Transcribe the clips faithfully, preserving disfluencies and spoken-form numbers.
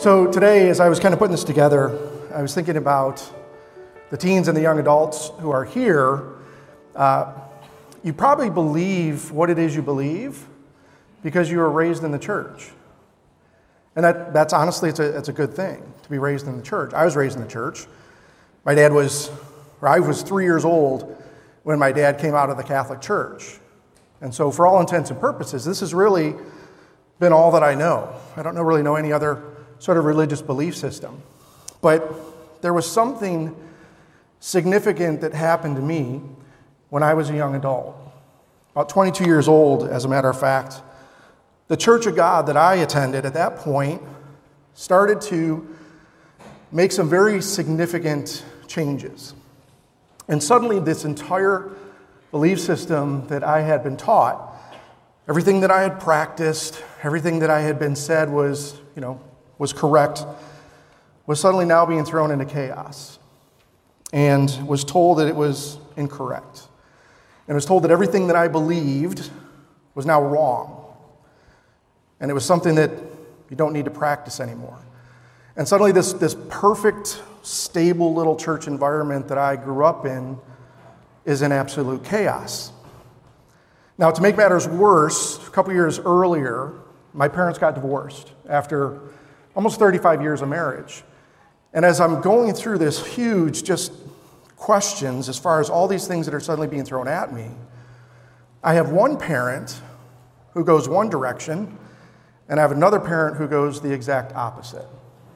So today, as I was kind of putting this together, I was thinking about the teens and the young adults who are here. Uh, you probably believe what it is you believe because you were raised in the church. And that, that's honestly, it's a, it's a good thing to be raised in the church. I was raised in the church. My dad was, or I was three years old when my dad came out of the Catholic Church. And so for all intents and purposes, this has really been all that I know. I don't know, really know any other sort of religious belief system. But there was something significant that happened to me when I was a young adult. About twenty-two years old, as a matter of fact, the Church of God that I attended at that point started to make some very significant changes. And suddenly this entire belief system that I had been taught, everything that I had practiced, everything that I had been said was, you know, was correct, was suddenly now being thrown into chaos and was told that it was incorrect. And was told that everything that I believed was now wrong. And it was something that you don't need to practice anymore. And suddenly this, this perfect, stable little church environment that I grew up in is in absolute chaos. Now, to make matters worse, a couple years earlier, my parents got divorced after almost thirty-five years of marriage. And as I'm going through this huge just questions as far as all these things that are suddenly being thrown at me, I have one parent who goes one direction, and I have another parent who goes the exact opposite.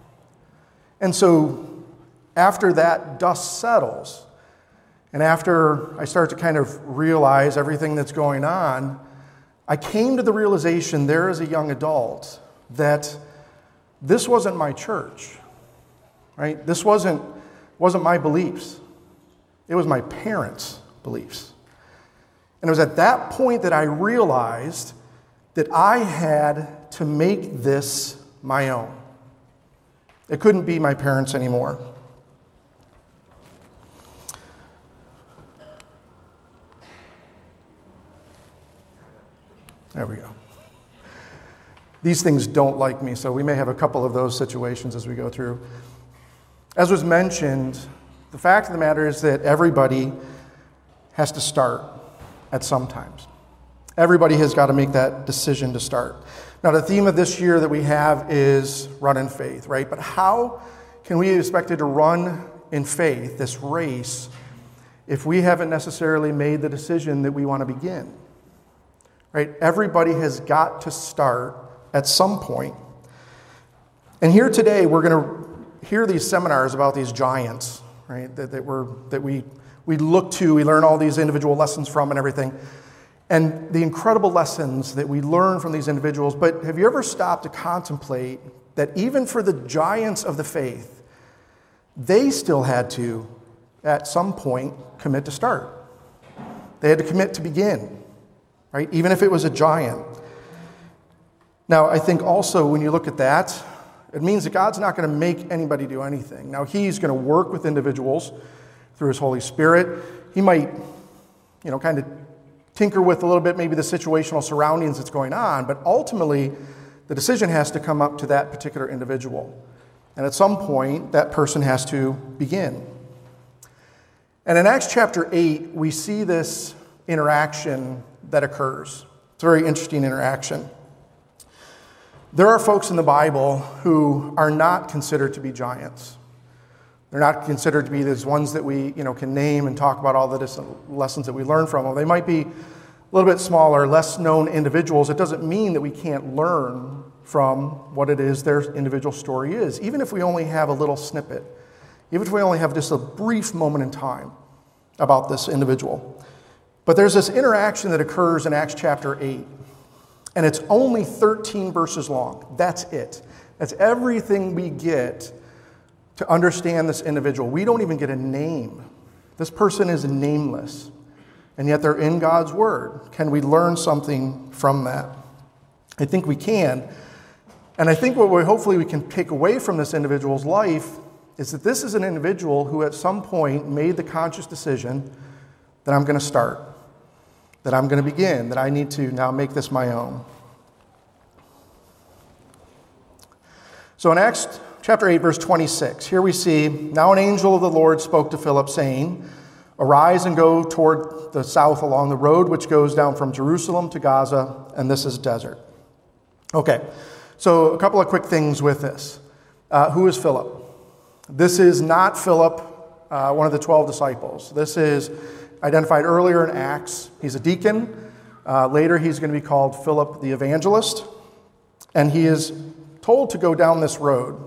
And so after that dust settles, and after I start to kind of realize everything that's going on, I came to the realization there as a young adult that this wasn't my church, right? This wasn't, wasn't my beliefs. It was my parents' beliefs. And it was at that point that I realized that I had to make this my own. It couldn't be my parents anymore. There we go. These things don't like me, so we may have a couple of those situations as we go through. As was mentioned, the fact of the matter is that everybody has to start at some times. Everybody has got to make that decision to start. Now, the theme of this year that we have is run in faith, right? But how can we be expected to run in faith, this race, if we haven't necessarily made the decision that we want to begin? Right? Everybody has got to start at some point. And here today, we're going to hear these seminars about these giants, right? That, that, we're, that we, we look to, we learn all these individual lessons from and everything. And the incredible lessons that we learn from these individuals. But have you ever stopped to contemplate that even for the giants of the faith, they still had to, at some point, commit to start. They had to commit to begin, right? Even if it was a giant. Now, I think also when you look at that, it means that God's not going to make anybody do anything. Now, He's going to work with individuals through His Holy Spirit. He might, you know, kind of tinker with a little bit maybe the situational surroundings that's going on, but ultimately the decision has to come up to that particular individual. And at some point, that person has to begin. And in Acts chapter eight, we see this interaction that occurs. It's a very interesting interaction. There are folks in the Bible who are not considered to be giants. They're not considered to be those ones that we, you know, can name and talk about all the different lessons that we learn from them. They might be a little bit smaller, less known individuals. It doesn't mean that we can't learn from what it is their individual story is, even if we only have a little snippet, even if we only have just a brief moment in time about this individual. But there's this interaction that occurs in Acts chapter eight, and it's only thirteen verses long. That's it. That's everything we get to understand this individual. We don't even get a name. This person is nameless, and yet they're in God's Word. Can we learn something from that? I think we can. And I think what we hopefully we can take away from this individual's life is that this is an individual who at some point made the conscious decision that I'm going to start, that I'm going to begin, that I need to now make this my own. So in Acts chapter eight, verse twenty-six, here we see, now an angel of the Lord spoke to Philip, saying, arise and go toward the south along the road which goes down from Jerusalem to Gaza, and this is desert. Okay, so a couple of quick things with this. Uh, who is Philip? This is not Philip, uh, one of the twelve disciples. This is identified earlier in Acts. He's a deacon. Uh, later, he's going to be called Philip the Evangelist. And he is told to go down this road.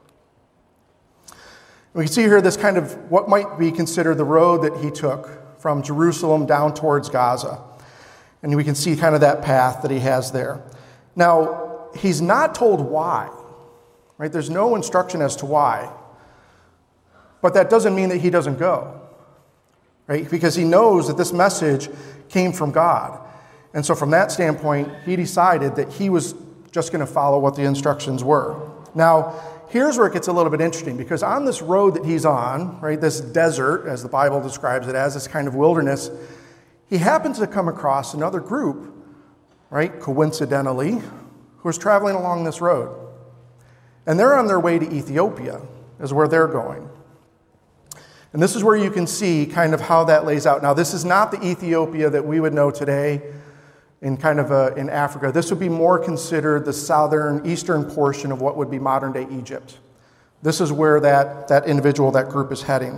We can see here this kind of what might be considered the road that he took from Jerusalem down towards Gaza. And we can see kind of that path that he has there. Now, he's not told why, right? There's no instruction as to why. But that doesn't mean that he doesn't go, right? Because he knows that this message came from God. And so from that standpoint, he decided that he was just going to follow what the instructions were. Now, here's where it gets a little bit interesting, because on this road that he's on, right, this desert, as the Bible describes it as, this kind of wilderness, he happens to come across another group, right, coincidentally, who is traveling along this road. And they're on their way to Ethiopia, is where they're going. And this is where you can see kind of how that lays out. Now, this is not the Ethiopia that we would know today in kind of a, in Africa. This would be more considered the southern, eastern portion of what would be modern-day Egypt. This is where that, that individual, that group is heading.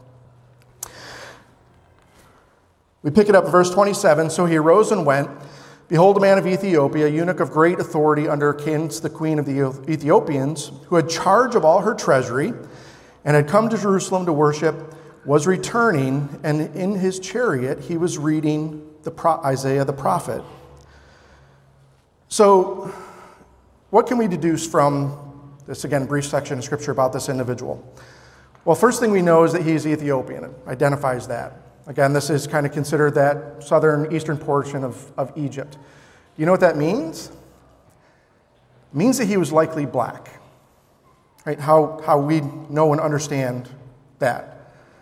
We pick it up in verse twenty-seven. So he arose and went. Behold, a man of Ethiopia, a eunuch of great authority under Candace, the queen of the Ethiopians, who had charge of all her treasury, and had come to Jerusalem to worship, was returning, and in his chariot he was reading the pro- Isaiah the prophet. So, what can we deduce from this, again, brief section of Scripture about this individual? Well, first thing we know is that he's Ethiopian. It identifies that. Again, this is kind of considered that southern, eastern portion of, of Egypt. You know what that means? It means that he was likely black. Right? How, how we know and understand that.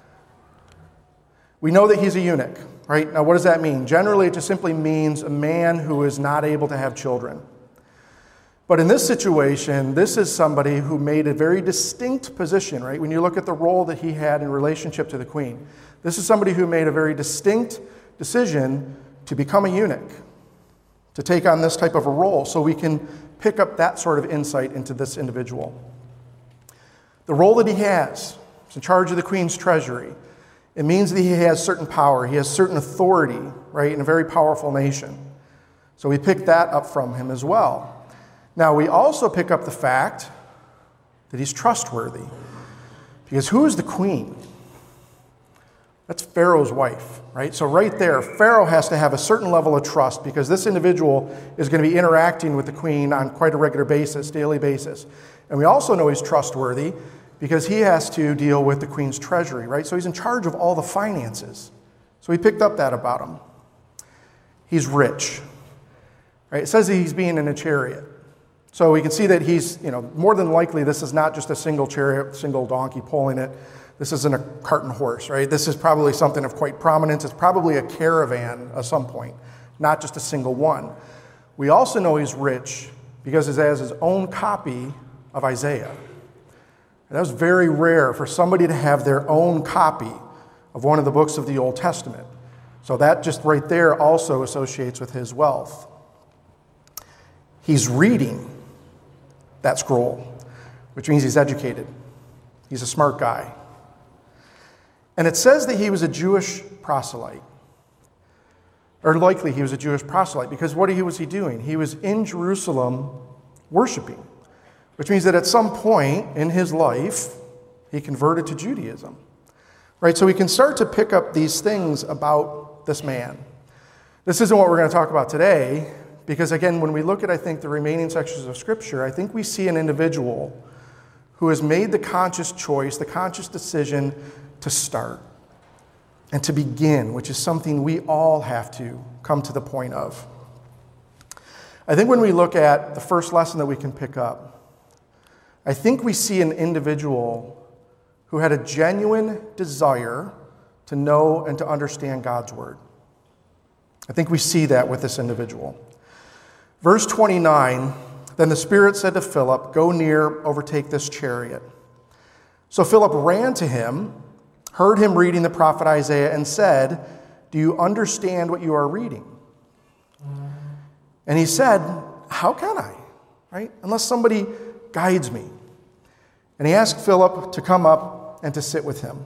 We know that he's a eunuch, right? Now, what does that mean? Generally, it just simply means a man who is not able to have children. But in this situation, this is somebody who made a very distinct position, right? When you look at the role that he had in relationship to the queen, this is somebody who made a very distinct decision to become a eunuch, to take on this type of a role. So we can pick up that sort of insight into this individual. The role that he has, he's in charge of the queen's treasury. It means that he has certain power. He has certain authority, right, in a very powerful nation. So we pick that up from him as well. Now, we also pick up the fact that he's trustworthy. Because who is the queen? That's Pharaoh's wife, right? So right there, Pharaoh has to have a certain level of trust because this individual is going to be interacting with the queen on quite a regular basis, daily basis. And we also know he's trustworthy because he has to deal with the queen's treasury, right? So he's in charge of all the finances. So we picked up that about him. He's rich, right? It says that he's being in a chariot. So we can see that he's, you know, more than likely this is not just a single chariot, single donkey pulling it. This isn't a cart and horse, right? This is probably something of quite prominence. It's probably a caravan at some point, not just a single one. We also know he's rich because he has his own copy of Isaiah. That was very rare for somebody to have their own copy of one of the books of the Old Testament. So that just right there also associates with his wealth. He's reading that scroll, which means he's educated. He's a smart guy. And it says that he was a Jewish proselyte. Or likely he was a Jewish proselyte, because what was he doing? He was in Jerusalem worshiping, which means that at some point in his life, he converted to Judaism. Right? So we can start to pick up these things about this man. This isn't what we're going to talk about today, because again, when we look at, I think, the remaining sections of Scripture, I think we see an individual who has made the conscious choice, the conscious decision to start and to begin, which is something we all have to come to the point of. I think when we look at the first lesson that we can pick up, I think we see an individual who had a genuine desire to know and to understand God's word. I think we see that with this individual. Verse twenty-nine, Then the Spirit said to Philip, "Go near, overtake this chariot." So Philip ran to him, heard him reading the prophet Isaiah, and said, "Do you understand what you are reading?" And he said, "How can I, right? Unless somebody guides me." And he asked Philip to come up and to sit with him.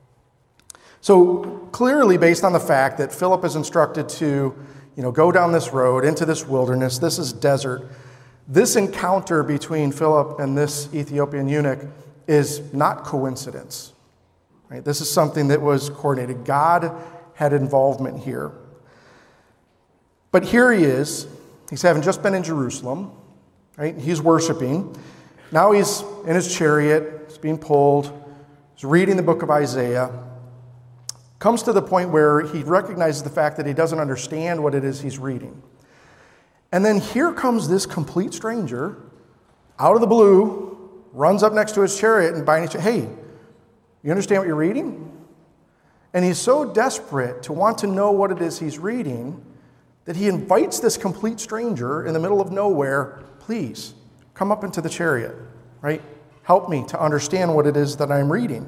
So clearly, based on the fact that Philip is instructed to, you know, go down this road into this wilderness, this is desert, this encounter between Philip and this Ethiopian eunuch is not coincidence. Right? This is something that was coordinated. God had involvement here. But here he is. He's having just been in Jerusalem. Right? He's worshiping. Now he's in his chariot. He's being pulled. He's reading the book of Isaiah. Comes to the point where he recognizes the fact that he doesn't understand what it is he's reading. And then here comes this complete stranger, out of the blue, runs up next to his chariot and by any chance, "Hey, you understand what you're reading?" And he's so desperate to want to know what it is he's reading that he invites this complete stranger in the middle of nowhere, "Please, come up into the chariot, right? Help me to understand what it is that I'm reading."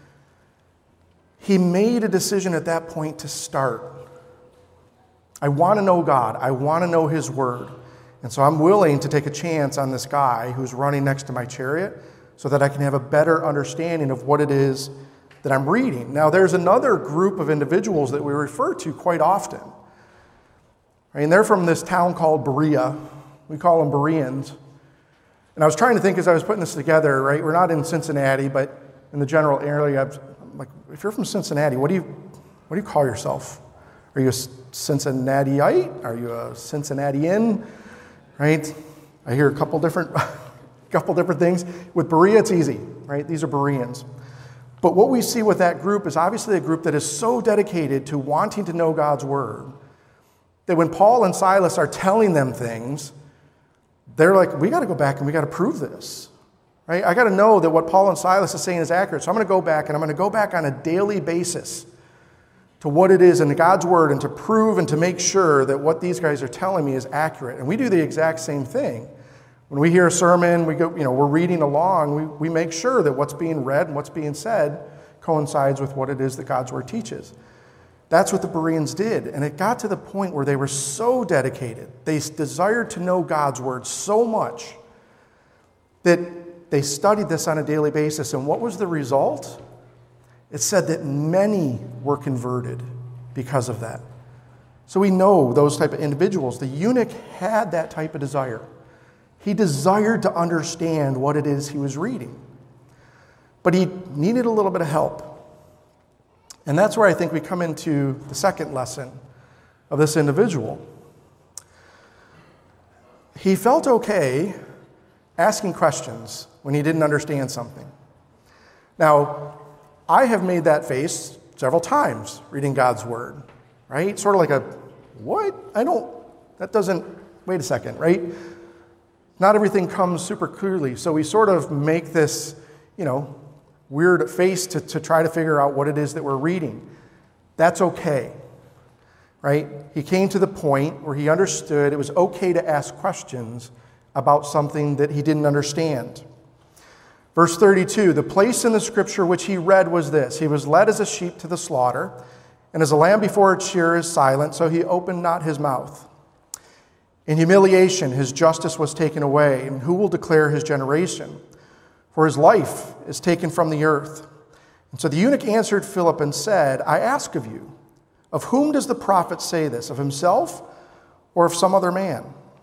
He made a decision at that point to start. I want to know God. I want to know his word. And so I'm willing to take a chance on this guy who's running next to my chariot so that I can have a better understanding of what it is that I'm reading. Now, there's another group of individuals that we refer to quite often. Right? And they're from this town called Berea. We call them Bereans. And I was trying to think as I was putting this together, right? We're not in Cincinnati, but in the general area, I'm like, if you're from Cincinnati, what do you what do you call yourself? Are you a Cincinnatiite? Are you a Cincinnatian? Right? I hear a couple different, couple different things. With Berea, it's easy, right? These are Bereans. But what we see with that group is obviously a group that is so dedicated to wanting to know God's word that when Paul and Silas are telling them things, they're like, we got to go back and we got to prove this. Right? I got to know that what Paul and Silas is saying is accurate. So I'm going to go back and I'm going to go back on a daily basis to what it is in God's word and to prove and to make sure that what these guys are telling me is accurate. And we do the exact same thing. When we hear a sermon, we go, you know, we're reading along, we, we make sure that what's being read and what's being said coincides with what it is that God's word teaches. That's what the Bereans did. And it got to the point where they were so dedicated, they desired to know God's word so much that they studied this on a daily basis. And what was the result? It said that many were converted because of that. So we know those type of individuals. The eunuch had that type of desire. He desired to understand what it is he was reading. But he needed a little bit of help. And that's where I think we come into the second lesson of this individual. He felt okay asking questions when he didn't understand something. Now, I have made that face several times reading God's word, right? Sort of like a, what? I don't, that doesn't, wait a second, right? Not everything comes super clearly. So we sort of make this, you know, weird face to, to try to figure out what it is that we're reading. That's okay, right? He came to the point where he understood it was okay to ask questions about something that he didn't understand. Verse thirty-two, the place in the scripture which he read was this: he was led as a sheep to the slaughter, and as a lamb before its shearer is silent, so he opened not his mouth. In humiliation his justice was taken away, and who will declare his generation? For his life is taken from the earth. And so the eunuch answered Philip and said, I ask of you, of whom does the prophet say this, of himself or of some other man?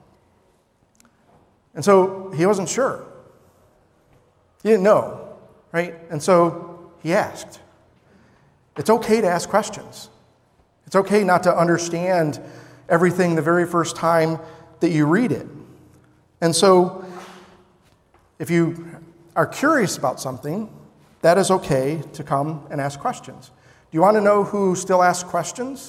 And so he wasn't sure. He didn't know, right? And so he asked. It's okay to ask questions. It's okay not to understand everything the very first time that you read it. And so if you are curious about something, that is okay to come and ask questions. Do you want to know who still asks questions?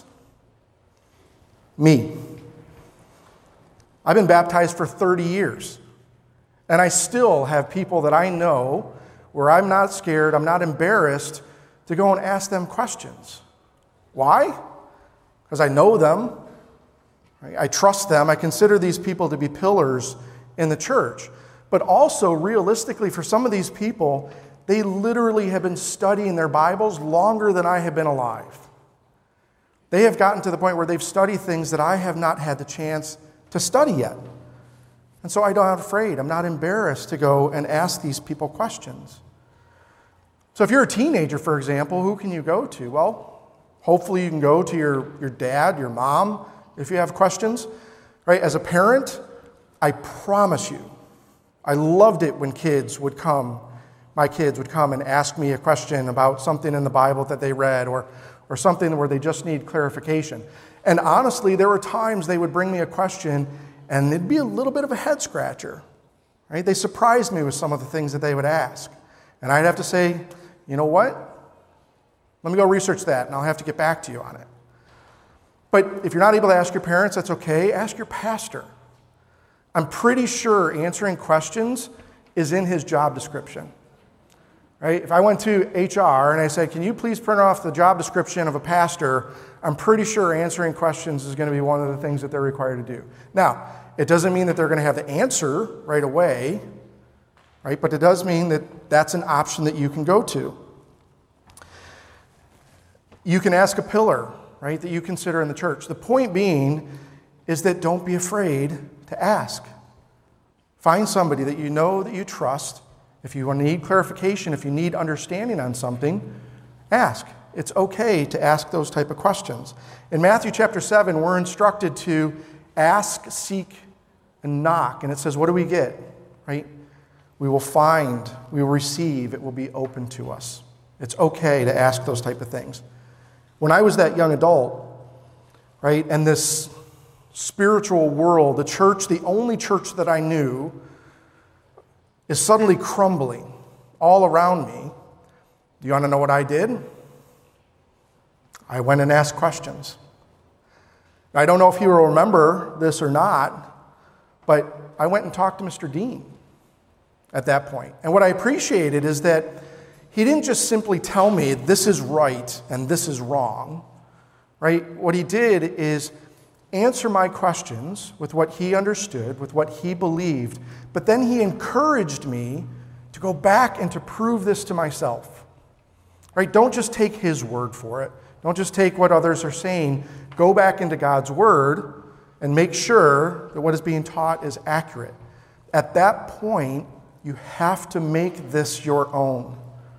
Me. I've been baptized for thirty years. And I still have people that I know where I'm not scared, I'm not embarrassed to go and ask them questions. Why? Because I know them. I trust them. I consider these people to be pillars in the church. But also, realistically, for some of these people, they literally have been studying their Bibles longer than I have been alive. They have gotten to the point where they've studied things that I have not had the chance to study yet. And so I'm not afraid, I'm not embarrassed to go and ask these people questions. So if you're a teenager, for example, who can you go to? Well, hopefully you can go to your, your dad, your mom, if you have questions. Right? As a parent, I promise you, I loved it when kids would come, my kids would come and ask me a question about something in the Bible that they read or, or something where they just need clarification. And honestly, there were times they would bring me a question and it'd be a little bit of a head scratcher. Right? They surprised me with some of the things that they would ask. And I'd have to say, you know what? Let me go research that and I'll have to get back to you on it. But if you're not able to ask your parents, that's okay. Ask your pastor. I'm pretty sure answering questions is in his job description. Right? If I went to H R and I said, can you please print off the job description of a pastor, I'm pretty sure answering questions is going to be one of the things that they're required to do. Now, it doesn't mean that they're going to have the answer right away, right? But it does mean that that's an option that you can go to. You can ask a pillar, right, that you consider in the church. The point being is that don't be afraid to ask. Find somebody that you know that you trust. If you need clarification, if you need understanding on something, ask. It's okay to ask those type of questions. In Matthew chapter seven, we're instructed to ask, seek, and knock. And it says, what do we get? Right? We will find, we will receive, it will be open to us. It's okay to ask those type of things. When I was that young adult, right, and this spiritual world, the church, the only church that I knew, is suddenly crumbling all around me. Do you want to know what I did? I went and asked questions. I don't know if you will remember this or not, but I went and talked to Mister Dean at that point. And what I appreciated is that he didn't just simply tell me this is right and this is wrong, right? What he did is answer my questions with what he understood, with what he believed, but then he encouraged me to go back and to prove this to myself, right? Don't just take his word for it. Don't just take what others are saying. Go back into God's word and make sure that what is being taught is accurate. At that point, you have to make this your own.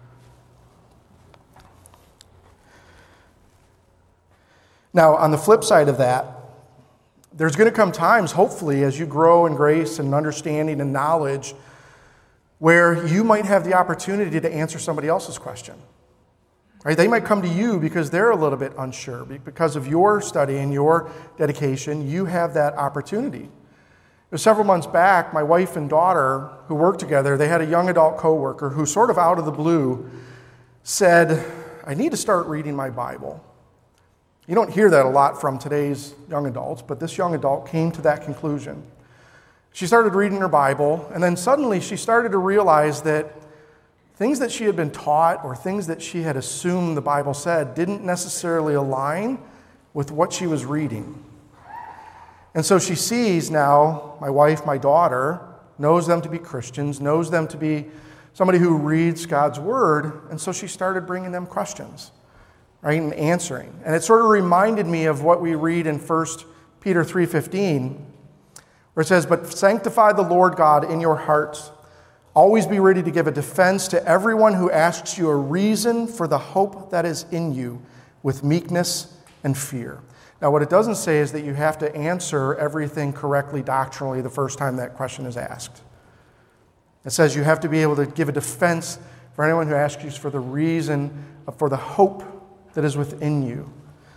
Now, on the flip side of that, there's going to come times, hopefully, as you grow in grace and understanding and knowledge, where you might have the opportunity to answer somebody else's question. Right? They might come to you because they're a little bit unsure. Because of your study and your dedication, you have that opportunity. It was several months back, my wife and daughter, who worked together, they had a young adult coworker who sort of out of the blue said, I need to start reading my Bible. You don't hear that a lot from today's young adults, but this young adult came to that conclusion. She started reading her Bible, and then suddenly she started to realize that things that she had been taught or things that she had assumed the Bible said didn't necessarily align with what she was reading. And so she sees now, my wife, my daughter, knows them to be Christians, knows them to be somebody who reads God's Word, and so she started bringing them questions, right, and answering. And it sort of reminded me of what we read in First Peter three fifteen, where it says, but sanctify the Lord God in your hearts. Always be ready to give a defense to everyone who asks you a reason for the hope that is in you with meekness and fear. Now, what it doesn't say is that you have to answer everything correctly doctrinally the first time that question is asked. It says you have to be able to give a defense for anyone who asks you for the reason, for the hope that is within you.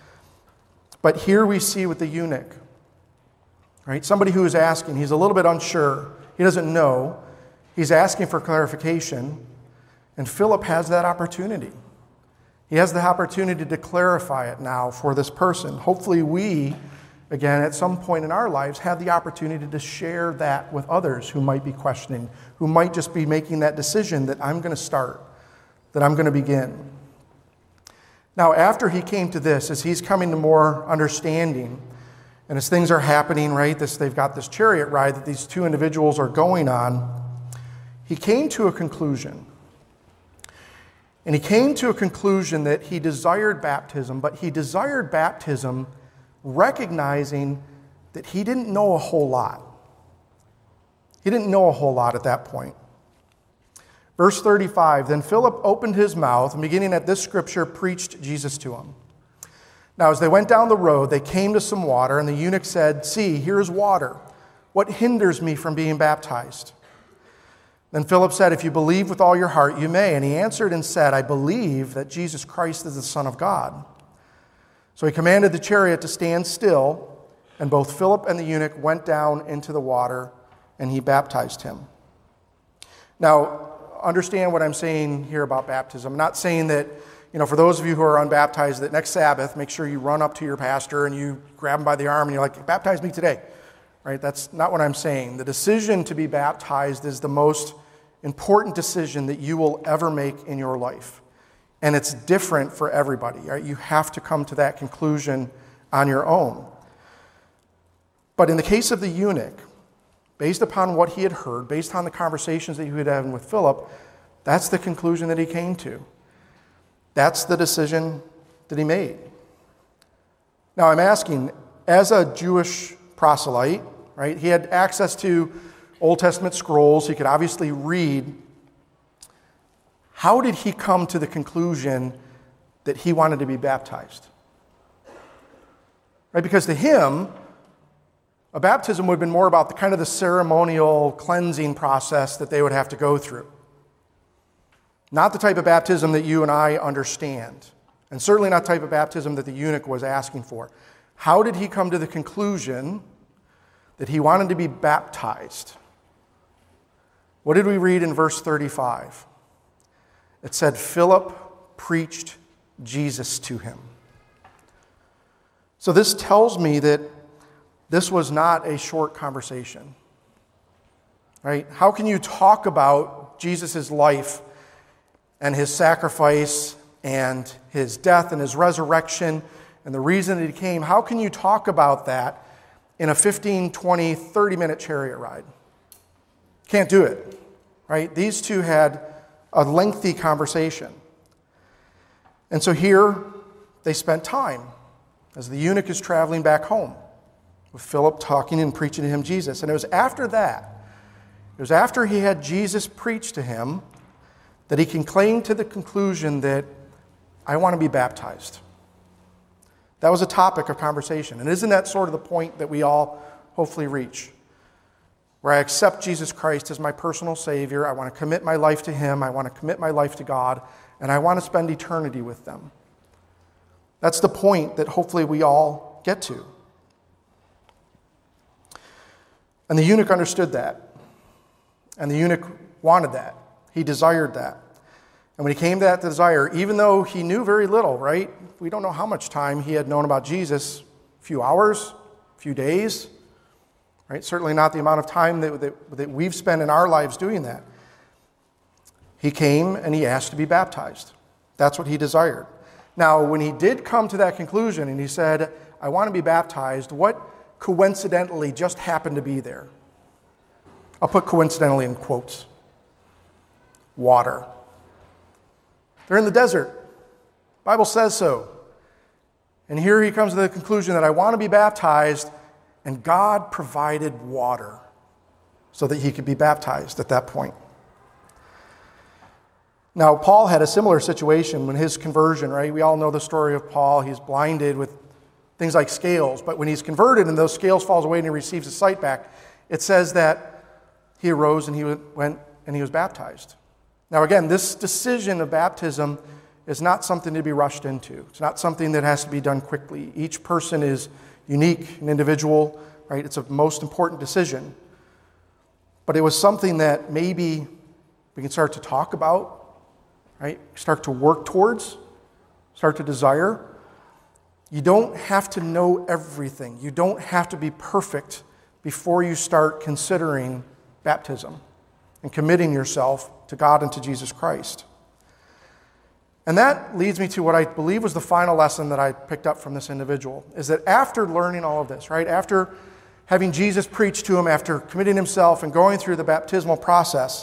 But here we see with the eunuch, right? Somebody who is asking, he's a little bit unsure. He doesn't know. He's asking for clarification, and Philip has that opportunity. He has the opportunity to clarify it now for this person. Hopefully we, again, at some point in our lives, have the opportunity to share that with others who might be questioning, who might just be making that decision that I'm going to start, that I'm going to begin. Now, after he came to this, as he's coming to more understanding, And as things are happening, right, this, they've got this chariot ride that these two individuals are going on, he came to a conclusion. And he came to a conclusion that he desired baptism, but he desired baptism recognizing that he didn't know a whole lot. He didn't know a whole lot at that point. Verse thirty-five, then Philip opened his mouth, and beginning at this scripture, preached Jesus to him. Now, as they went down the road, they came to some water, and the eunuch said, see, here is water. What hinders me from being baptized? Then Philip said, if you believe with all your heart, you may. And he answered and said, I believe that Jesus Christ is the Son of God. So he commanded the chariot to stand still, and both Philip and the eunuch went down into the water, and he baptized him. Now, understand what I'm saying here about baptism. I'm not saying that, you know, for those of you who are unbaptized, that next Sabbath, make sure you run up to your pastor and you grab him by the arm and you're like, baptize me today. Right? That's not what I'm saying. The decision to be baptized is the most important decision that you will ever make in your life. And it's different for everybody. Right? You have to come to that conclusion on your own. But in the case of the eunuch, based upon what he had heard, based on the conversations that he had had with Philip, that's the conclusion that he came to. That's the decision that he made. Now I'm asking, as a Jewish proselyte, right, he had access to Old Testament scrolls, he could obviously read. How did he come to the conclusion that he wanted to be baptized? Right, because to him, a baptism would have been more about the kind of the ceremonial cleansing process that they would have to go through. Not the type of baptism that you and I understand, and certainly not the type of baptism that the eunuch was asking for. How did he come to the conclusion that he wanted to be baptized? What did we read in verse thirty-five? It said, Philip preached Jesus to him. So this tells me that this was not a short conversation. Right? How can you talk about Jesus' life and his sacrifice and his death and his resurrection and the reason that he came? How can you talk about that in a fifteen, twenty, thirty minute chariot ride? Can't do it. Right? These two had a lengthy conversation. And so here they spent time as the eunuch is traveling back home, with Philip talking and preaching to him Jesus. And it was after that, it was after he had Jesus preach to him, that he can claim to the conclusion that I want to be baptized. That was a topic of conversation. And isn't that sort of the point that we all hopefully reach? Where I accept Jesus Christ as my personal Savior, I want to commit my life to him, I want to commit my life to God, and I want to spend eternity with them. That's the point that hopefully we all get to. And the eunuch understood that. And the eunuch wanted that. He desired that. And when he came to that desire, even though he knew very little, right? We don't know how much time he had known about Jesus. A few hours, a few days, right? Certainly not the amount of time that, that, that we've spent in our lives doing that. He came and he asked to be baptized. That's what he desired. Now, when he did come to that conclusion and he said, I want to be baptized, what coincidentally just happened to be there? I'll put coincidentally in quotes. Water. They're in the desert. The Bible says so. And here he comes to the conclusion that I want to be baptized, and God provided water so that he could be baptized at that point. Now, Paul had a similar situation when his conversion, right? We all know the story of Paul. He's blinded with things like scales, but when he's converted and those scales falls away and he receives his sight back, it says that he arose and he went and he was baptized. Now again, this decision of baptism is not something to be rushed into. It's not something that has to be done quickly. Each person is unique and individual, right? It's a most important decision. But it was something that maybe we can start to talk about, right? Start to work towards, start to desire. You don't have to know everything. You don't have to be perfect before you start considering baptism and committing yourself to God and to Jesus Christ. And that leads me to what I believe was the final lesson that I picked up from this individual, is that after learning all of this, right, after having Jesus preach to him, after committing himself and going through the baptismal process,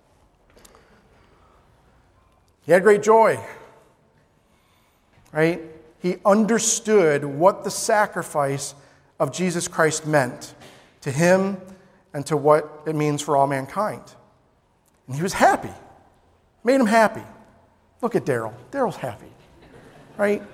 he had great joy, right? He understood what the sacrifice of Jesus Christ meant to him and to what it means for all mankind. And he was happy. Made him happy. Look at Daryl. Daryl's happy, right?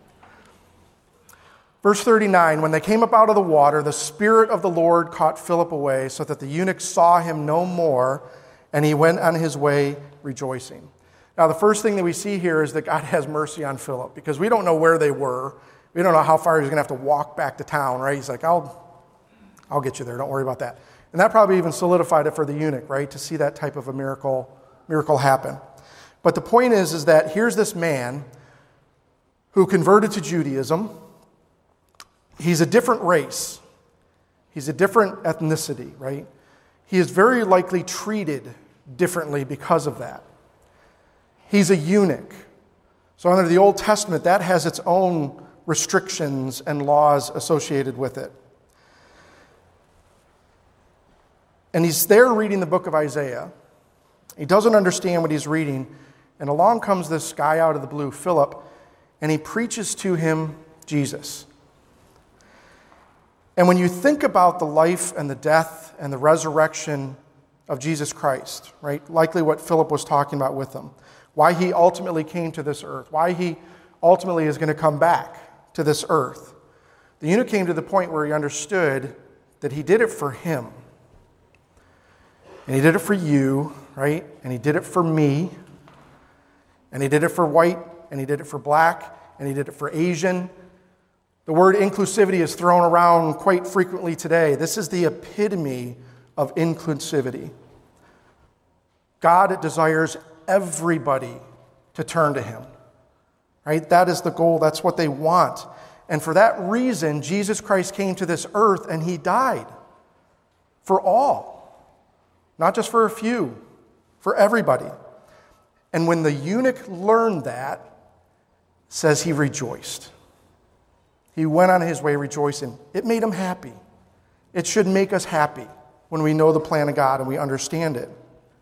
Verse thirty-nine, when they came up out of the water, the Spirit of the Lord caught Philip away, so that the eunuch saw him no more, and he went on his way rejoicing. Now, the first thing that we see here is that God has mercy on Philip, because we don't know where they were. We don't know how far he's going to have to walk back to town, right? He's like, I'll, I'll get you there. Don't worry about that. And that probably even solidified it for the eunuch, right, to see that type of a miracle, miracle happen. But the point is, is that here's this man who converted to Judaism. He's a different race. He's a different ethnicity, right? He is very likely treated differently because of that. He's a eunuch. So under the Old Testament, that has its own restrictions and laws associated with it. And he's there reading the book of Isaiah. He doesn't understand what he's reading. And along comes this guy out of the blue, Philip, and he preaches to him Jesus. And when you think about the life and the death and the resurrection of Jesus Christ, right, likely what Philip was talking about with him, why he ultimately came to this earth, why he ultimately is going to come back to this earth, the eunuch came to the point where he understood that he did it for him. And he did it for you, right? And he did it for me. And he did it for white, and he did it for black, and he did it for Asian. The word inclusivity is thrown around quite frequently today. This is the epitome of inclusivity. God desires everybody to turn to him, right? That is the goal. That's what they want. And for that reason, Jesus Christ came to this earth, and he died for all, not just for a few, for everybody. And when the eunuch learned that, it says he rejoiced. He went on his way rejoicing. It made him happy. It should make us happy when we know the plan of God and we understand it.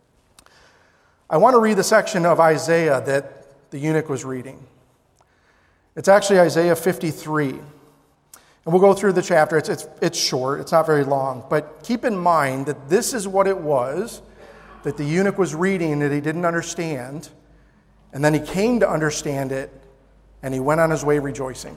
I want to read the section of Isaiah that the eunuch was reading. It's actually Isaiah fifty-three. And we'll go through the chapter. It's, it's, it's short. It's not very long. But keep in mind that this is what it was that the eunuch was reading that he didn't understand, and then he came to understand it, and he went on his way rejoicing.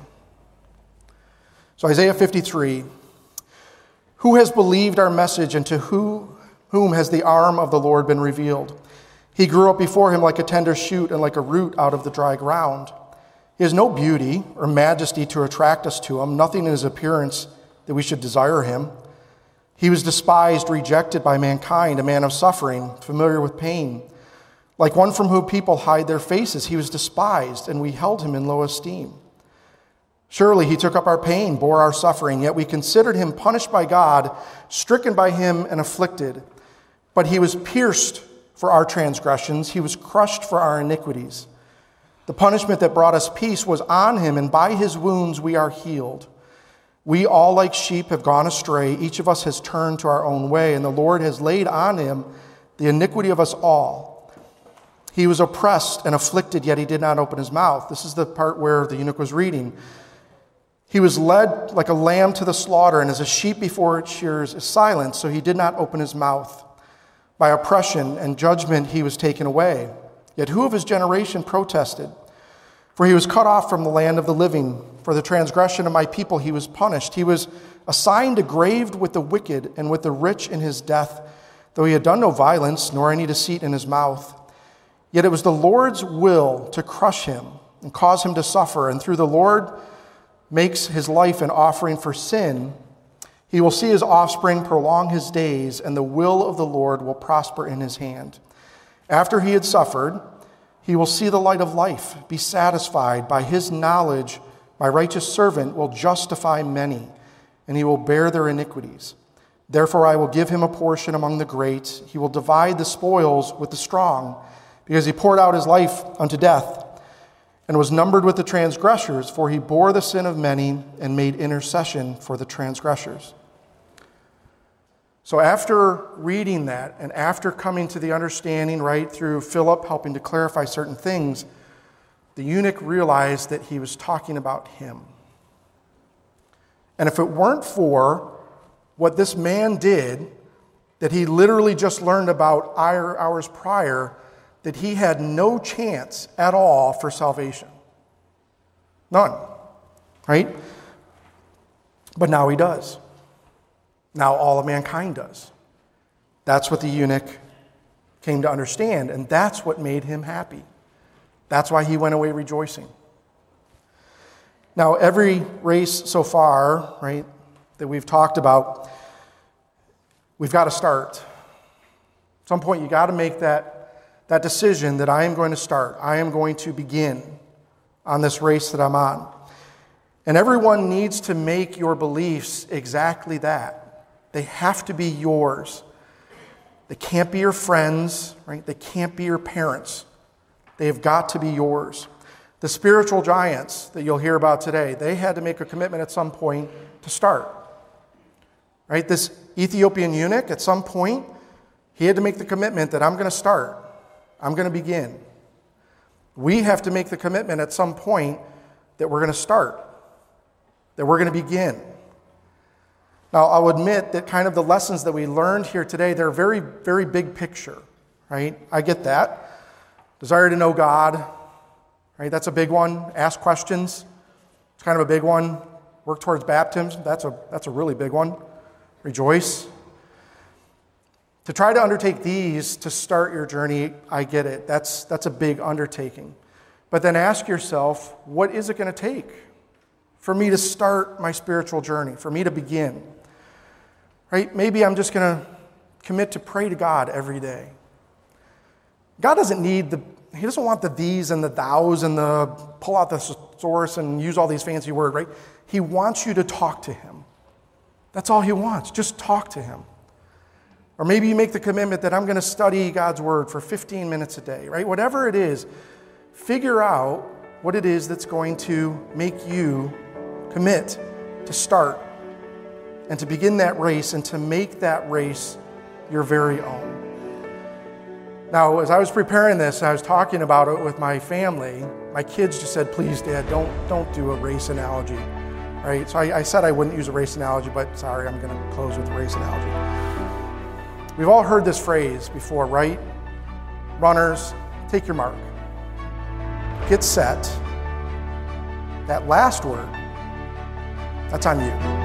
So Isaiah fifty-three, who has believed our message, and to who, whom has the arm of the Lord been revealed? He grew up before him like a tender shoot and like a root out of the dry ground. He has no beauty or majesty to attract us to him, nothing in his appearance that we should desire him. He was despised, rejected by mankind, a man of suffering, familiar with pain. Like one from whom people hide their faces, he was despised, and we held him in low esteem. Surely he took up our pain, bore our suffering, yet we considered him punished by God, stricken by him and afflicted. But he was pierced for our transgressions, he was crushed for our iniquities. The punishment that brought us peace was on him, and by his wounds we are healed. We all like sheep have gone astray. Each of us has turned to our own way, and the Lord has laid on him the iniquity of us all. He was oppressed and afflicted, yet he did not open his mouth. This is the part where the eunuch was reading. He was led like a lamb to the slaughter, and as a sheep before its shears is silent, so he did not open his mouth. By oppression and judgment he was taken away. Yet who of his generation protested? For he was cut off from the land of the living. For the transgression of my people he was punished. He was assigned a grave with the wicked and with the rich in his death, though he had done no violence, nor any deceit in his mouth. Yet it was the Lord's will to crush him and cause him to suffer, and through the Lord makes his life an offering for sin. He will see his offspring prolong his days, and the will of the Lord will prosper in his hand. After he had suffered, he will see the light of life, be satisfied. By his knowledge, my righteous servant will justify many, and he will bear their iniquities. Therefore I will give him a portion among the great. He will divide the spoils with the strong, because he poured out his life unto death, and was numbered with the transgressors, for he bore the sin of many and made intercession for the transgressors. So after reading that, and after coming to the understanding, right, through Philip helping to clarify certain things, the eunuch realized that he was talking about him. And if it weren't for what this man did, that he literally just learned about hours prior, that he had no chance at all for salvation. None. Right? But now he does. Now all of mankind does. That's what the eunuch came to understand, and that's what made him happy. That's why he went away rejoicing. Now, every race so far, right, that we've talked about, we've got to start. At some point, you got to make that, that decision that I am going to start. I am going to begin on this race that I'm on. And everyone needs to make your beliefs exactly that. They have to be yours. They can't be your friends, right? They can't be your parents. They have got to be yours. The spiritual giants that you'll hear about today, they had to make a commitment at some point to start. Right? This Ethiopian eunuch, at some point, he had to make the commitment that I'm going to start. I'm going to begin. We have to make the commitment at some point that we're going to start, that we're going to begin. Now, I'll admit that kind of the lessons that we learned here today, they're very, very big picture, right? I get that. Desire to know God, right? That's a big one. Ask questions. It's kind of a big one. Work towards baptism. That's a, that's a really big one. Rejoice. To try to undertake these to start your journey, I get it. That's, that's a big undertaking. But then ask yourself, what is it going to take for me to start my spiritual journey, for me to begin? Right? Maybe I'm just going to commit to pray to God every day. God doesn't need the, he doesn't want the these and the thous and the pull out the source and use all these fancy words, right? He wants you to talk to him. That's all he wants. Just talk to him. Or maybe you make the commitment that I'm going to study God's word for fifteen minutes a day, right? Whatever it is, figure out what it is that's going to make you commit to start and to begin that race and to make that race your very own. Now, as I was preparing this, I was talking about it with my family. My kids just said, please, Dad, don't, don't do a race analogy, right? So I, I said I wouldn't use a race analogy, but sorry, I'm going to close with a race analogy. We've all heard this phrase before, right? Runners, take your mark. Get set. That last word, that's on you.